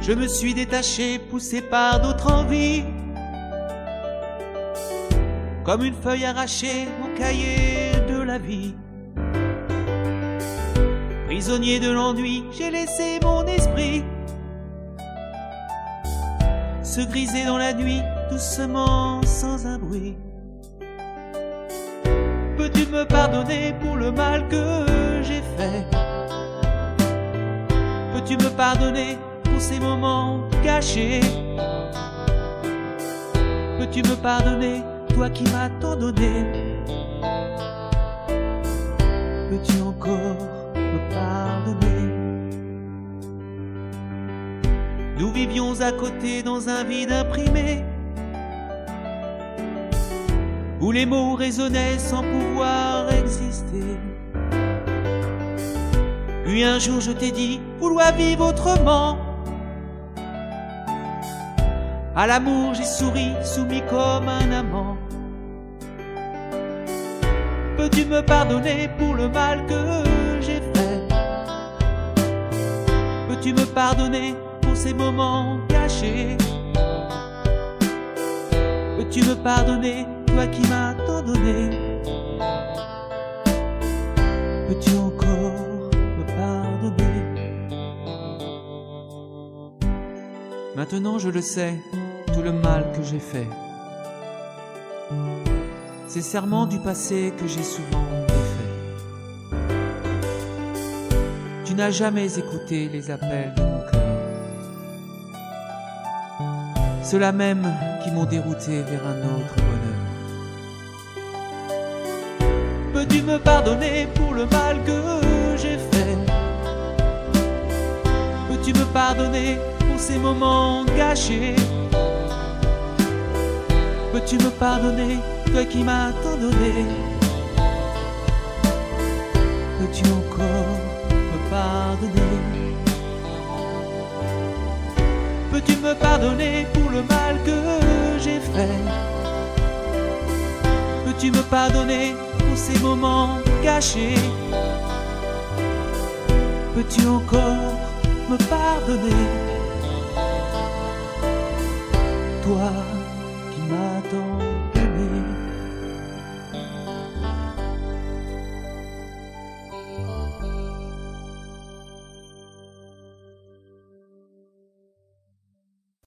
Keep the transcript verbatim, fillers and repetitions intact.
Je me suis détaché, poussé par d'autres envies, comme une feuille arrachée au cahier de la vie. Prisonnier de l'ennui, j'ai laissé mon esprit se griser dans la nuit, doucement, sans un bruit. Peux-tu me pardonner pour le mal que j'ai fait? Peux-tu me pardonner pour ces moments gâchés? Peux-tu me pardonner, toi qui m'as tant donné? Peux-tu encore me pardonner? Nous vivions à côté dans un vide imprimé, où les mots résonnaient sans pouvoir exister. Puis un jour je t'ai dit vouloir vivre autrement. À l'amour j'ai souri, soumis comme un amant. Peux-tu me pardonner pour le mal que j'ai fait? Peux-tu me pardonner pour ces moments gâchés? Peux-tu me pardonner, toi qui m'as tant donné? Peux-tu encore me pardonner? Maintenant je le sais, tout le mal que j'ai fait, ces serments du passé que j'ai souvent défaits. Tu n'as jamais écouté les appels de mon cœur, ceux-là même qui m'ont dérouté vers un autre bonheur. Peux-tu me pardonner pour le mal que j'ai fait? Peux-tu me pardonner pour ces moments gâchés? Peux-tu me pardonner, toi qui m'as tant donné? Peux-tu encore me pardonner? Peux-tu me pardonner pour le mal que j'ai fait? Peux-tu me pardonner pour ces moments gâchés? Peux-tu encore me pardonner, toi qui m'attends?